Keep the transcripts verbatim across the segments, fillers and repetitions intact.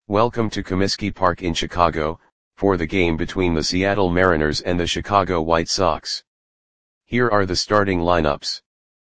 Welcome to Comiskey Park in Chicago, for the game between the Seattle Mariners and the Chicago White Sox. Here are the starting lineups.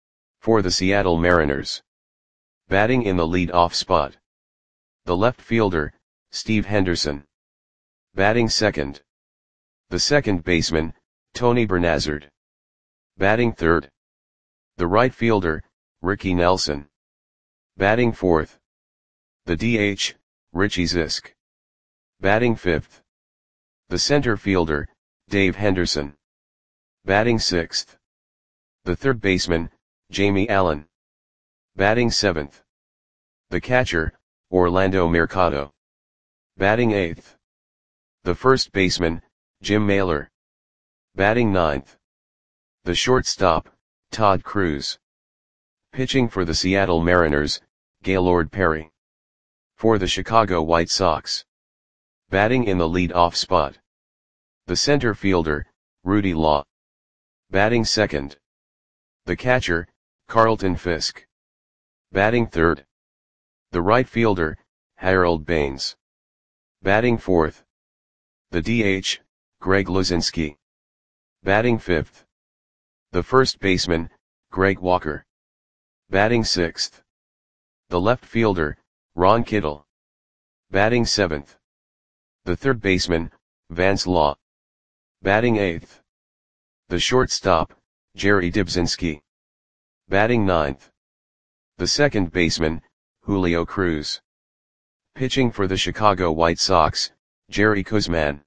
For the Seattle Mariners. Batting in the lead-off spot. The left fielder, Steve Henderson. Batting second. The second baseman, Tony Bernazard. Batting third. The right fielder, Ricky Nelson. Batting fourth. The D H, Richie Zisk. Batting fifth. The center fielder, Dave Henderson. Batting sixth. The third baseman, Jamie Allen. Batting seventh. The catcher, Orlando Mercado. Batting eighth. The first baseman, Jim Mailer. Batting ninth. The shortstop, Todd Cruz. Pitching for the Seattle Mariners, Gaylord Perry. For the Chicago White Sox. Batting in the lead-off spot. The center fielder, Rudy Law. Batting second. The catcher, Carlton Fisk. Batting third. The right fielder, Harold Baines. Batting fourth. The D H, Greg Luzinski. Batting fifth. The first baseman, Greg Walker. Batting sixth. The left fielder, Ron Kittle. Batting seventh. The third baseman, Vance Law. Batting eighth. The shortstop, Jerry Dibzinski. Batting ninth. The second baseman, Julio Cruz. Pitching for the Chicago White Sox, Jerry Kuzman.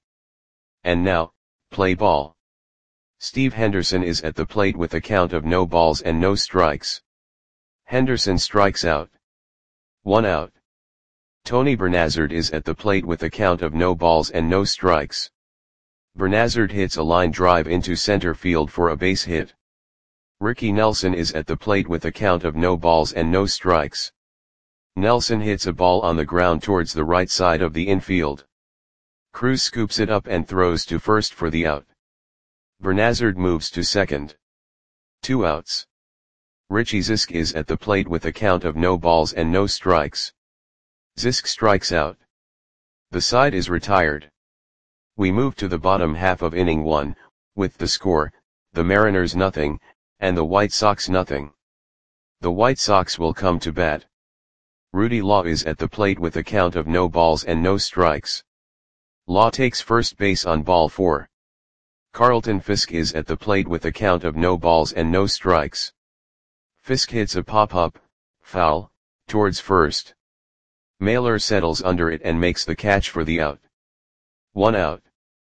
And now, play ball. Steve Henderson is at the plate with a count of no balls and no strikes. Henderson strikes out. One out. Tony Bernazard is at the plate with a count of no balls and no strikes. Bernazard hits a line drive into center field for a base hit. Ricky Nelson is at the plate with a count of no balls and no strikes. Nelson hits a ball on the ground towards the right side of the infield. Cruz scoops it up and throws to first for the out. Bernazard moves to second. Two outs. Richie Zisk is at the plate with a count of no balls and no strikes. Zisk strikes out. The side is retired. We move to the bottom half of inning one, with the score, the Mariners nothing, and the White Sox nothing. The White Sox will come to bat. Rudy Law is at the plate with a count of no balls and no strikes. Law takes first base on ball four. Carlton Fisk is at the plate with a count of no balls and no strikes. Fisk hits a pop-up, foul, towards first. Mailer settles under it and makes the catch for the out. One out.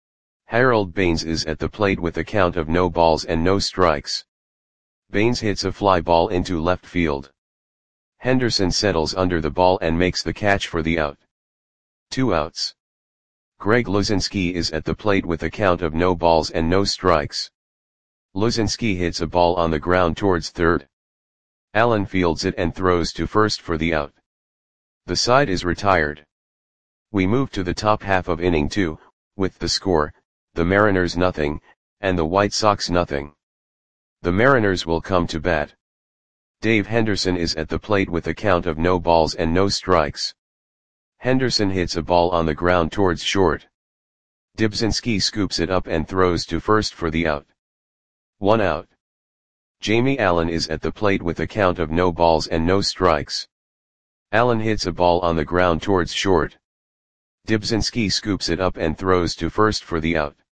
Harold Baines is at the plate with a count of no balls and no strikes. Baines hits a fly ball into left field. Henderson settles under the ball and makes the catch for the out. Two outs. Greg Luzinski is at the plate with a count of no balls and no strikes. Luzinski hits a ball on the ground towards third. Allen fields it and throws to first for the out. The side is retired. We move to the top half of inning two, with the score, the Mariners nothing, and the White Sox nothing. The Mariners will come to bat. Dave Henderson is at the plate with a count of no balls and no strikes. Henderson hits a ball on the ground towards short. Dibzinski scoops it up and throws to first for the out. One out. Jamie Allen is at the plate with a count of no balls and no strikes. Allen hits a ball on the ground towards short. Dibzinski scoops it up and throws to first for the out.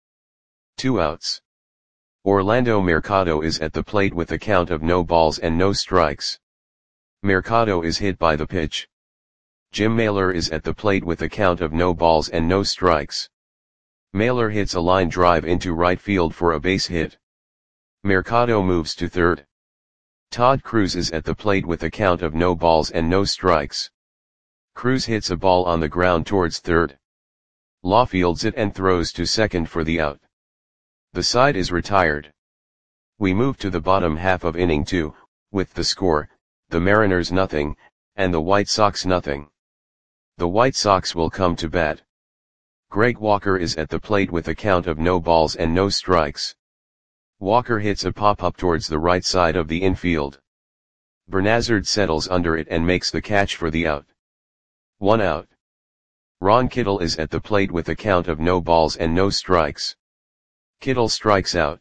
Two outs. Orlando Mercado is at the plate with a count of no balls and no strikes. Mercado is hit by the pitch. Jim Mailer is at the plate with a count of no balls and no strikes. Mailer hits a line drive into right field for a base hit. Mercado moves to third. Todd Cruz is at the plate with a count of no balls and no strikes. Cruz hits a ball on the ground towards third. Law fields it and throws to second for the out. The side is retired. We move to the bottom half of inning two, with the score, the Mariners nothing, and the White Sox nothing. The White Sox will come to bat. Greg Walker is at the plate with a count of no balls and no strikes. Walker hits a pop-up towards the right side of the infield. Bernazard settles under it and makes the catch for the out. One out. Ron Kittle is at the plate with a count of no balls and no strikes. Kittle strikes out.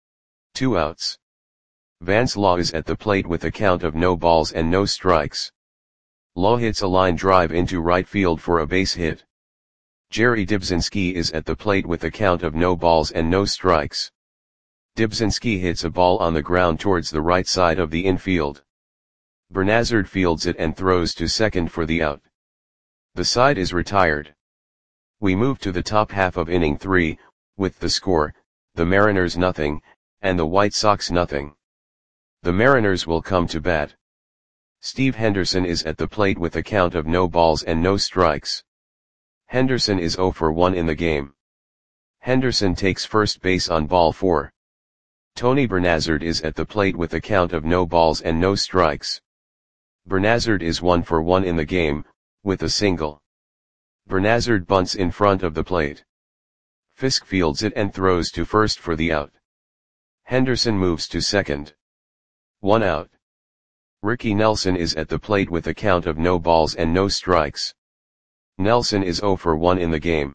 Two outs. Vance Law is at the plate with a count of no balls and no strikes. Law hits a line drive into right field for a base hit. Jerry Dibzinski is at the plate with a count of no balls and no strikes. Dibzinski hits a ball on the ground towards the right side of the infield. Bernazard fields it and throws to second for the out. The side is retired. We move to the top half of inning three, with the score, the Mariners nothing, and the White Sox nothing. The Mariners will come to bat. Steve Henderson is at the plate with a count of no balls and no strikes. Henderson is oh for one in the game. Henderson takes first base on ball four. Tony Bernazard is at the plate with a count of no balls and no strikes. Bernazard is one for one in the game, with a single. Bernazard bunts in front of the plate. Fisk fields it and throws to first for the out. Henderson moves to second. One out. Ricky Nelson is at the plate with a count of no balls and no strikes. Nelson is oh for one in the game.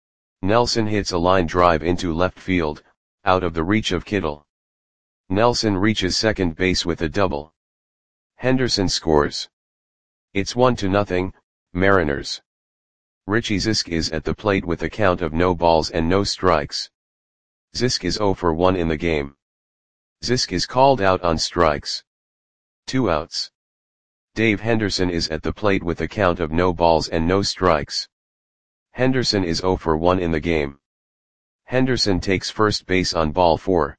Nelson hits a line drive into left field, out of the reach of Kittle. Nelson reaches second base with a double. Henderson scores. It's one to nothing, Mariners. Richie Zisk is at the plate with a count of no balls and no strikes. Zisk is oh for one in the game. Zisk is called out on strikes. Two outs. Dave Henderson is at the plate with a count of no balls and no strikes. Henderson is oh for one in the game. Henderson takes first base on ball four.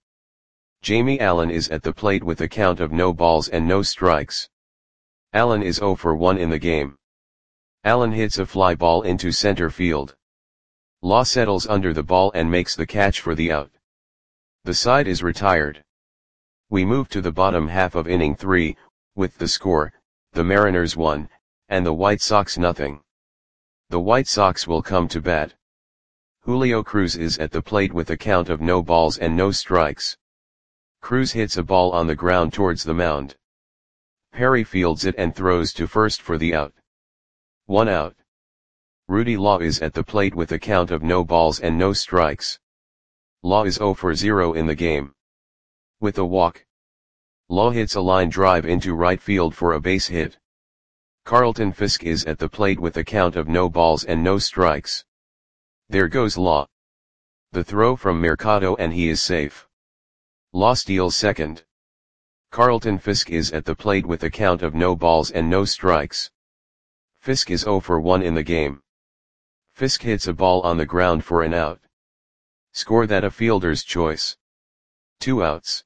Jamie Allen is at the plate with a count of no balls and no strikes. Allen is oh for one in the game. Allen hits a fly ball into center field. Law settles under the ball and makes the catch for the out. The side is retired. We move to the bottom half of inning three, with the score, the Mariners one, and the White Sox nothing. The White Sox will come to bat. Julio Cruz is at the plate with a count of no balls and no strikes. Cruz hits a ball on the ground towards the mound. Perry fields it and throws to first for the out. One out. Rudy Law is at the plate with a count of no balls and no strikes. Law is oh for zero in the game. With a walk. Law hits a line drive into right field for a base hit. Carlton Fisk is at the plate with a count of no balls and no strikes. There goes Law. The throw from Mercado and he is safe. Law steals second. Carlton Fisk is at the plate with a count of no balls and no strikes. Fisk is oh for one in the game. Fisk hits a ball on the ground for an out. Score that a fielder's choice. Two outs.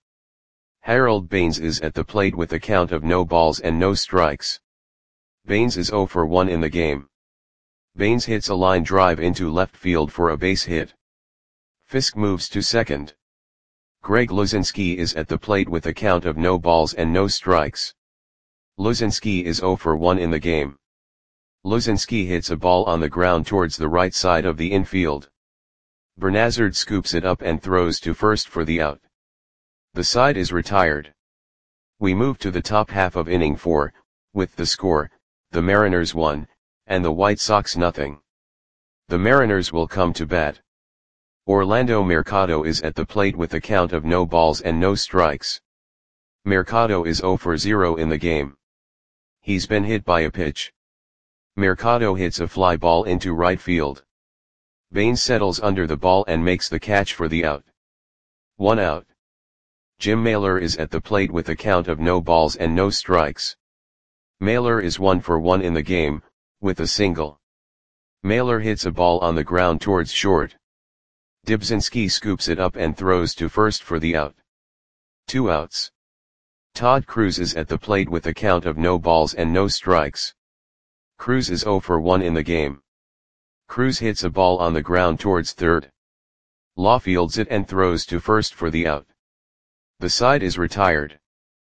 Harold Baines is at the plate with a count of no balls and no strikes. Baines is oh for one in the game. Baines hits a line drive into left field for a base hit. Fisk moves to second. Greg Luzinski is at the plate with a count of no balls and no strikes. Luzinski is oh for one in the game. Luzinski hits a ball on the ground towards the right side of the infield. Bernazard scoops it up and throws to first for the out. The side is retired. We move to the top half of inning four, with the score, the Mariners one, and the White Sox nothing. The Mariners will come to bat. Orlando Mercado is at the plate with a count of no balls and no strikes. Mercado is oh for zero in the game. He's been hit by a pitch. Mercado hits a fly ball into right field. Baines settles under the ball and makes the catch for the out. One out. Jim Mailer is at the plate with a count of no balls and no strikes. Mailer is one for one in the game, with a single. Mailer hits a ball on the ground towards short. Dibzinski scoops it up and throws to first for the out. Two outs. Todd Cruz is at the plate with a count of no balls and no strikes. Cruz is oh for one in the game. Cruz hits a ball on the ground towards third. Law fields it and throws to first for the out. The side is retired.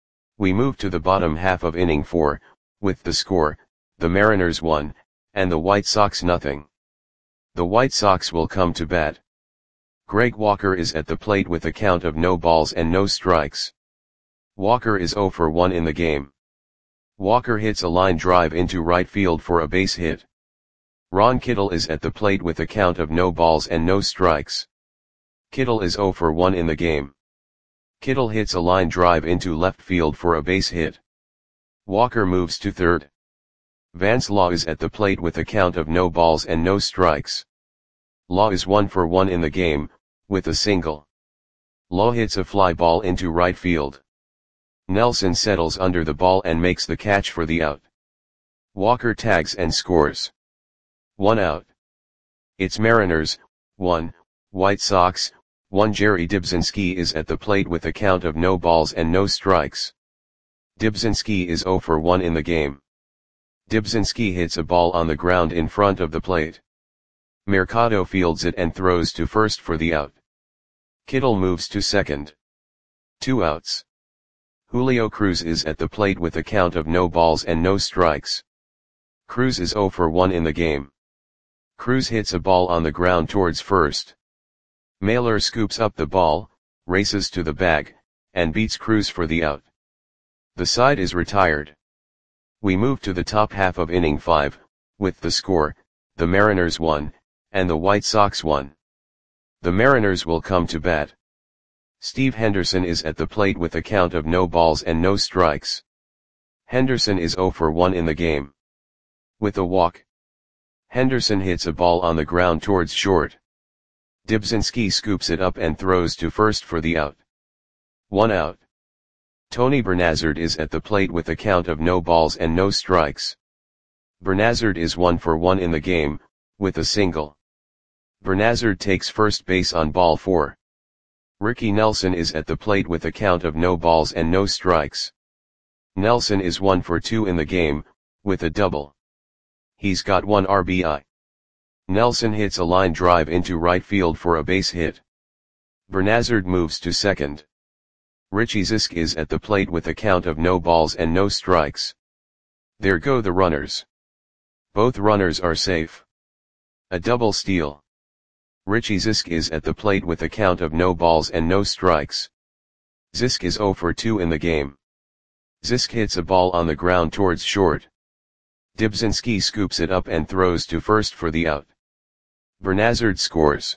We move to the bottom half of inning four, with the score, the Mariners one, and the White Sox nothing. The White Sox will come to bat. Greg Walker is at the plate with a count of no balls and no strikes. Walker is oh for one in the game. Walker hits a line drive into right field for a base hit. Ron Kittle is at the plate with a count of no balls and no strikes. Kittle is zero for one in the game. Kittle hits a line drive into left field for a base hit. Walker moves to third. Vance Law is at the plate with a count of no balls and no strikes. Law is one for one in the game, with a single. Law hits a fly ball into right field. Nelson settles under the ball and makes the catch for the out. Walker tags and scores. One out. It's Mariners, one, White Sox, one. Jerry Dybzinski is at the plate with a count of no balls and no strikes. Dybzinski is zero for one in the game. Dybzinski hits a ball on the ground in front of the plate. Mercado fields it and throws to first for the out. Kittle moves to second. Two outs. Julio Cruz is at the plate with a count of no balls and no strikes. Cruz is zero for one in the game. Cruz hits a ball on the ground towards first. Mailer scoops up the ball, races to the bag, and beats Cruz for the out. The side is retired. We move to the top half of inning five, with the score, the Mariners won, and the White Sox won. The Mariners will come to bat. Steve Henderson is at the plate with a count of no balls and no strikes. Henderson is zero for one in the game. With a walk. Henderson hits a ball on the ground towards short. Dybzinski scoops it up and throws to first for the out. One out. Tony Bernazard is at the plate with a count of no balls and no strikes. Bernazard is one for one in the game, with a single. Bernazard takes first base on ball four. Ricky Nelson is at the plate with a count of no balls and no strikes. Nelson is one for two in the game, with a double. He's got one R B I. Nelson hits a line drive into right field for a base hit. Bernazard moves to second. Richie Zisk is at the plate with a count of no balls and no strikes. There go the runners. Both runners are safe. A double steal. Richie Zisk is at the plate with a count of no balls and no strikes. Zisk is zero for two in the game. Zisk hits a ball on the ground towards short. Dybzinski scoops it up and throws to first for the out. Bernazard scores.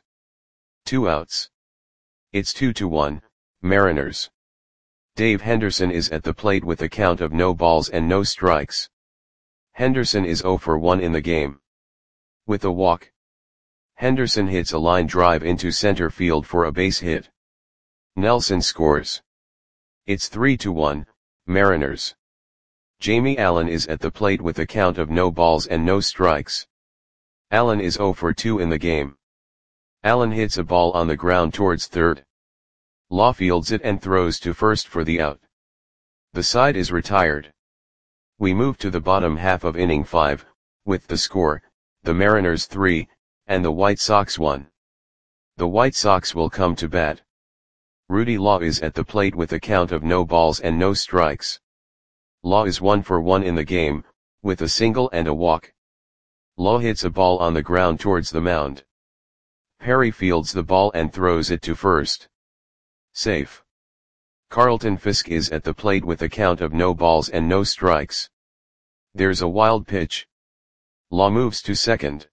Two outs. It's two to one, Mariners. Dave Henderson is at the plate with a count of no balls and no strikes. Henderson is zero for one in the game. With a walk. Henderson hits a line drive into center field for a base hit. Nelson scores. It's three to one, Mariners. Jamie Allen is at the plate with a count of no balls and no strikes. Allen is zero for two in the game. Allen hits a ball on the ground towards third. Law fields it and throws to first for the out. The side is retired. We move to the bottom half of inning five, with the score, the Mariners three, and the White Sox one. The White Sox will come to bat. Rudy Law is at the plate with a count of no balls and no strikes. Law is one for one in the game, with a single and a walk. Law hits a ball on the ground towards the mound. Perry fields the ball and throws it to first. Safe. Carlton Fisk is at the plate with a count of no balls and no strikes. There's a wild pitch. Law moves to second.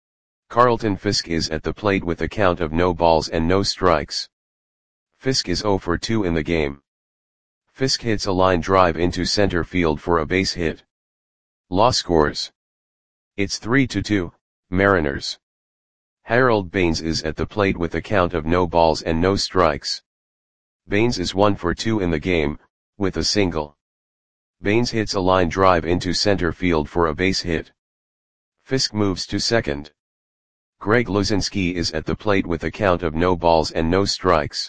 Carlton Fisk is at the plate with a count of no balls and no strikes. Fisk is zero for two in the game. Fisk hits a line drive into center field for a base hit. Law scores. It's three to two, Mariners. Harold Baines is at the plate with a count of no balls and no strikes. Baines is one for two in the game, with a single. Baines hits a line drive into center field for a base hit. Fisk moves to second. Greg Luzinski is at the plate with a count of no balls and no strikes.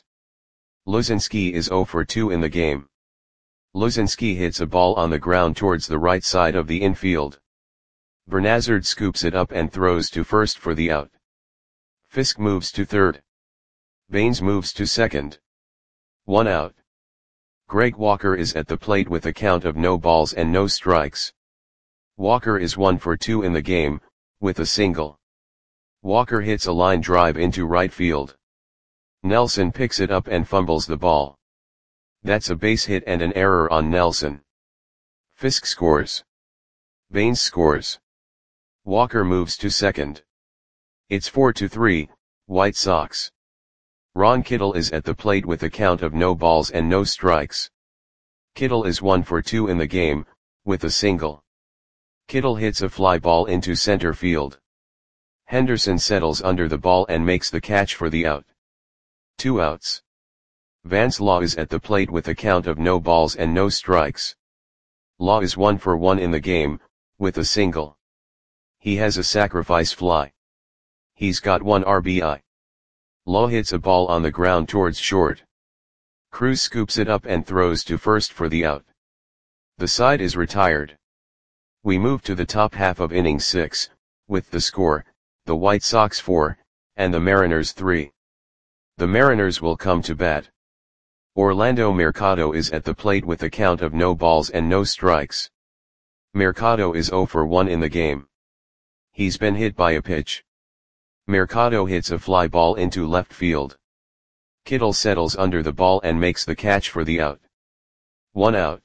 Luzinski is zero for two in the game. Luzinski hits a ball on the ground towards the right side of the infield. Bernazard scoops it up and throws to first for the out. Fisk moves to third. Baines moves to second. One out. Greg Walker is at the plate with a count of no balls and no strikes. Walker is one for two in the game, with a single. Walker hits a line drive into right field. Nelson picks it up and fumbles the ball. That's a base hit and an error on Nelson. Fisk scores. Baines scores. Walker moves to second. It's four to three, White Sox. Ron Kittle is at the plate with a count of no balls and no strikes. Kittle is one for two in the game, with a single. Kittle hits a fly ball into center field. Henderson settles under the ball and makes the catch for the out. Two outs. Vance Law is at the plate with a count of no balls and no strikes. Law is one for one in the game, with a single. He has a sacrifice fly. He's got one R B I. Law hits a ball on the ground towards short. Cruz scoops it up and throws to first for the out. The side is retired. We move to the top half of inning six, with the score, the White Sox four, and the Mariners three. The Mariners will come to bat. Orlando Mercado is at the plate with a count of no balls and no strikes. Mercado is zero for one in the game. He's been hit by a pitch. Mercado hits a fly ball into left field. Kittle settles under the ball and makes the catch for the out. One out.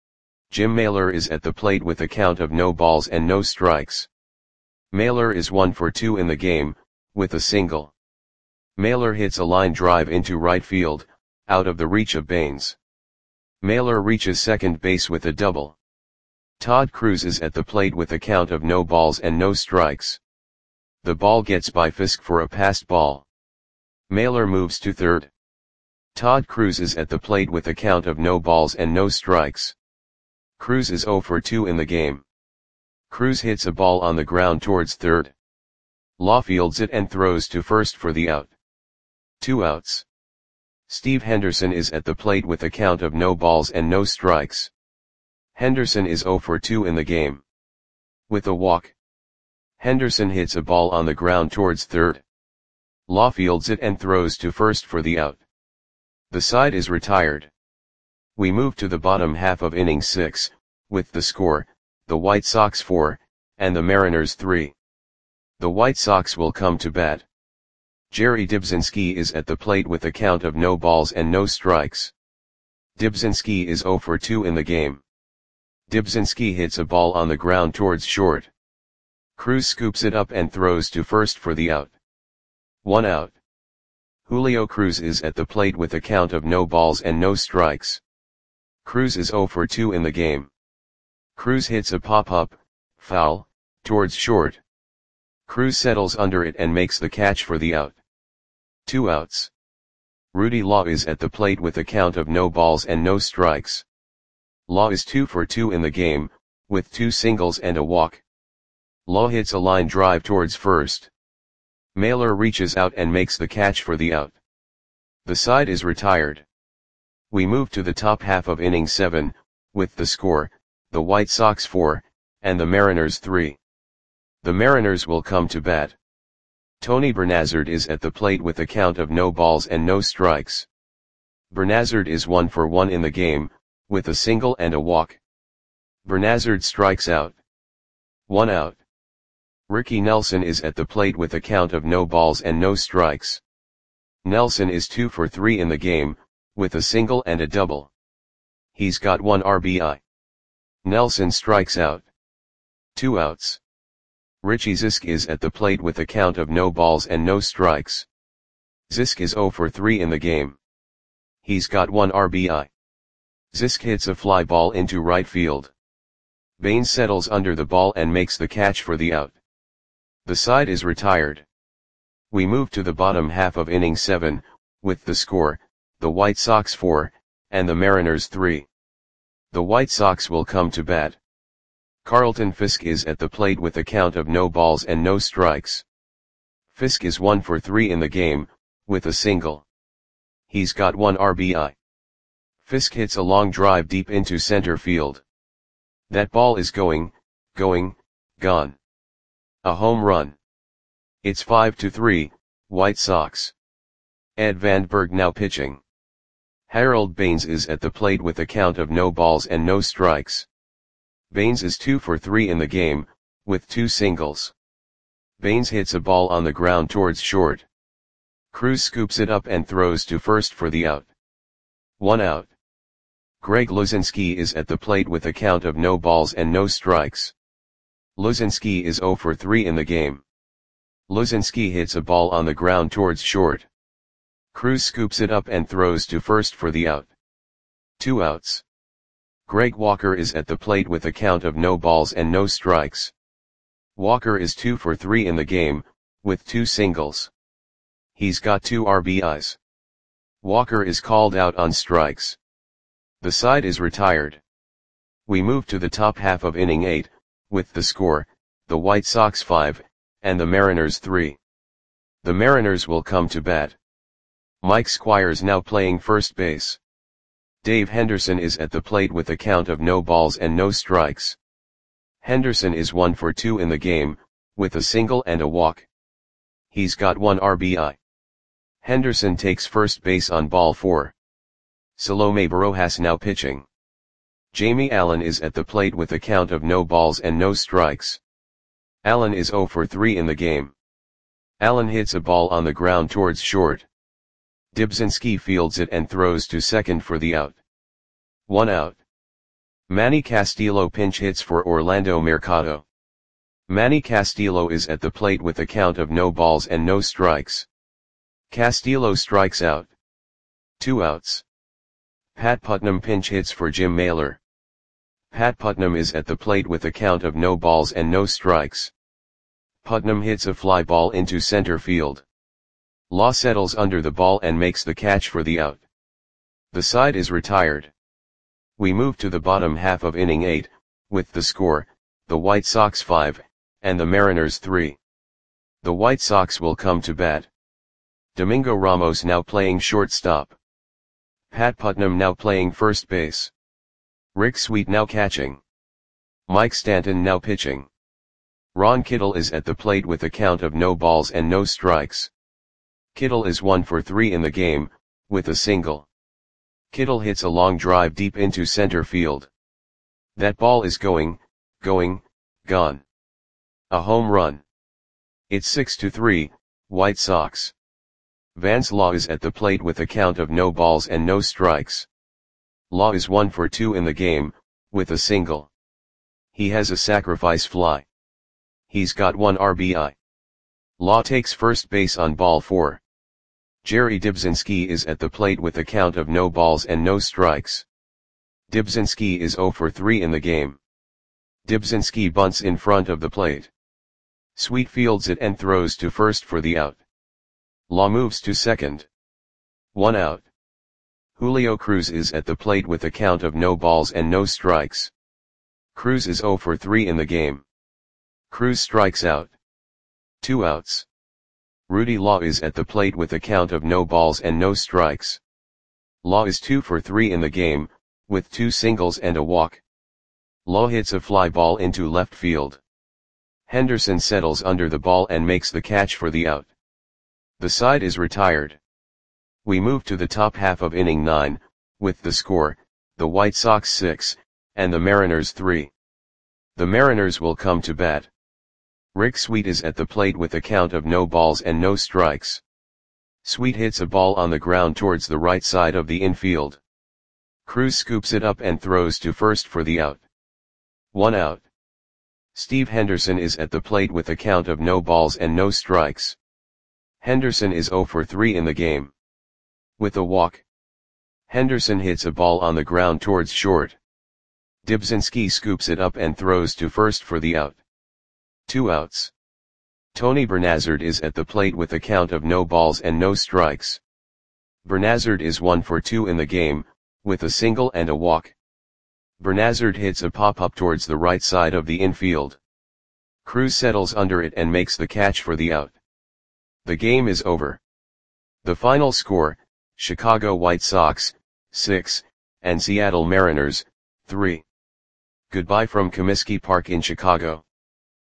Jim Mailer is at the plate with a count of no balls and no strikes. Mailer is one for two in the game, with a single. Mailer hits a line drive into right field, out of the reach of Baines. Mailer reaches second base with a double. Todd Cruz is at the plate with a count of no balls and no strikes. The ball gets by Fisk for a passed ball. Mailer moves to third. Todd Cruz is at the plate with a count of no balls and no strikes. Cruz is zero for two in the game. Cruz hits a ball on the ground towards third. Law fields it and throws to first for the out. Two outs. Steve Henderson is at the plate with a count of no balls and no strikes. Henderson is zero for two in the game. With a walk. Henderson hits a ball on the ground towards third. Law fields it and throws to first for the out. The side is retired. We move to the bottom half of inning six, with the score, the White Sox four, and the Mariners three. The White Sox will come to bat. Jerry Dybzinski is at the plate with a count of no balls and no strikes. Dybzinski is zero for two in the game. Dybzinski hits a ball on the ground towards short. Cruz scoops it up and throws to first for the out. One out. Julio Cruz is at the plate with a count of no balls and no strikes. Cruz is zero for two in the game. Cruz hits a pop-up, foul, towards short. Cruz settles under it and makes the catch for the out. Two outs. Rudy Law is at the plate with a count of no balls and no strikes. Law is two for two in the game, with two singles and a walk. Law hits a line drive towards first. Mailer reaches out and makes the catch for the out. The side is retired. We move to the top half of inning seven, with the score, the White Sox four, and the Mariners three. The Mariners will come to bat. Tony Bernazard is at the plate with a count of no balls and no strikes. Bernazard is one for one in the game, with a single and a walk. Bernazard strikes out. One out. Ricky Nelson is at the plate with a count of no balls and no strikes. Nelson is two for three in the game, with a single and a double. He's got one R B I. Nelson strikes out. Two outs. Richie Zisk is at the plate with a count of no balls and no strikes. Zisk is zero for three in the game. He's got one R B I. Zisk hits a fly ball into right field. Baines settles under the ball and makes the catch for the out. The side is retired. We move to the bottom half of inning seven, with the score, the White Sox four, and the Mariners three. The White Sox will come to bat. Carlton Fisk is at the plate with a count of no balls and no strikes. Fisk is one for three in the game, with a single. He's got one R B I. Fisk hits a long drive deep into center field. That ball is going, going, gone. A home run. It's five to three, White Sox. Ed Van Berg now pitching. Harold Baines is at the plate with a count of no balls and no strikes. Baines is two for three in the game, with two singles. Baines hits a ball on the ground towards short. Cruz scoops it up and throws to first for the out. One out. Greg Luzinski is at the plate with a count of no balls and no strikes. Luzinski is zero for three in the game. Luzinski hits a ball on the ground towards short. Cruz scoops it up and throws to first for the out. Two outs. Greg Walker is at the plate with a count of no balls and no strikes. Walker is two for three in the game, with two singles. He's got two R B Is. Walker is called out on strikes. The side is retired. We move to the top half of inning eight, with the score, the White Sox five, and the Mariners three. The Mariners will come to bat. Mike Squires now playing first base. Dave Henderson is at the plate with a count of no balls and no strikes. Henderson is one for two in the game, with a single and a walk. He's got one R B I. Henderson takes first base on ball four. Salome Barojas now pitching. Jamie Allen is at the plate with a count of no balls and no strikes. Allen is zero for three in the game. Allen hits a ball on the ground towards short. Dibzinski fields it and throws to second for the out. One out. Manny Castillo pinch hits for Orlando Mercado. Manny Castillo is at the plate with a count of no balls and no strikes. Castillo strikes out. Two outs. Pat Putnam pinch hits for Jim Mailer. Pat Putnam is at the plate with a count of no balls and no strikes. Putnam hits a fly ball into center field. Law settles under the ball and makes the catch for the out. The side is retired. We move to the bottom half of inning eight, with the score, the White Sox five, and the Mariners three. The White Sox will come to bat. Domingo Ramos now playing shortstop. Pat Putnam now playing first base. Rick Sweet now catching. Mike Stanton now pitching. Ron Kittle is at the plate with a count of no balls and no strikes. Kittle is one for three in the game, with a single. Kittle hits a long drive deep into center field. That ball is going, going, gone. A home run. It's six to three, White Sox. Vance Law is at the plate with a count of no balls and no strikes. Law is one for two in the game, with a single. He has a sacrifice fly. He's got one R B I. Law takes first base on ball four. Jerry Dibzinski is at the plate with a count of no balls and no strikes. Dibzinski is zero for three in the game. Dibzinski bunts in front of the plate. Sweet fields it and throws to first for the out. Law moves to second. One out. Julio Cruz is at the plate with a count of no balls and no strikes. Cruz is zero for three in the game. Cruz strikes out. Two outs. Rudy Law is at the plate with a count of no balls and no strikes. Law is two for three in the game, with two singles and a walk. Law hits a fly ball into left field. Henderson settles under the ball and makes the catch for the out. The side is retired. We move to the top half of inning nine, with the score, the White Sox six, and the Mariners three. The Mariners will come to bat. Rick Sweet is at the plate with a count of no balls and no strikes. Sweet hits a ball on the ground towards the right side of the infield. Cruz scoops it up and throws to first for the out. One out. Steve Henderson is at the plate with a count of no balls and no strikes. Henderson is zero for three in the game. With a walk. Henderson hits a ball on the ground towards short. Dibzinski scoops it up and throws to first for the out. Two outs. Tony Bernazard is at the plate with a count of no balls and no strikes. Bernazard is one for two in the game, with a single and a walk. Bernazard hits a pop-up towards the right side of the infield. Cruz settles under it and makes the catch for the out. The game is over. The final score, Chicago White Sox, six, and Seattle Mariners, three. Goodbye from Comiskey Park in Chicago.